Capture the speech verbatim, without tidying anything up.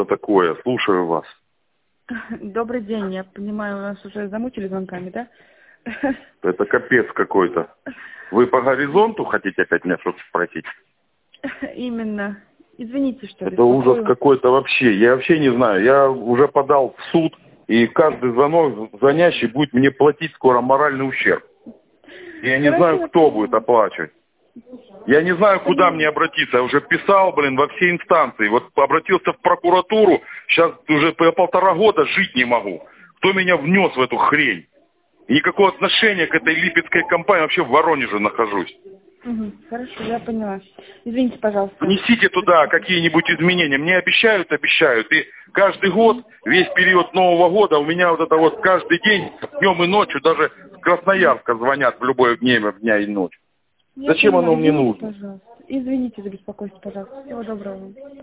Что такое? Слушаю вас. Добрый день. Я понимаю, нас уже замучили звонками, да? Это капец какой-то. Вы по горизонту хотите опять меня что-то спросить? Именно. Извините, что Это ужас какой-то вообще. Я вообще не знаю. Я уже подал в суд, и каждый звонок звонящий будет мне платить скоро моральный ущерб. Я не Хорошо, знаю, кто будет оплачивать. Я не знаю, куда мне обратиться. Я уже писал, блин, во все инстанции. Вот обратился в прокуратуру. Сейчас уже по полтора года жить не могу. Кто меня внес в эту хрень? И никакого отношения к этой липецкой компании. Вообще в Воронеже нахожусь. Угу, хорошо, я поняла. Извините, пожалуйста. Внесите туда какие-нибудь изменения. Мне обещают, обещают. И каждый год, весь период Нового года, у меня вот это вот каждый день, днем и ночью, даже с Красноярска звонят в любое время, дня и ночь. Я Зачем поняла. оно мне Извините, нужно? Пожалуйста. Извините за беспокойство, пожалуйста. Всего доброго.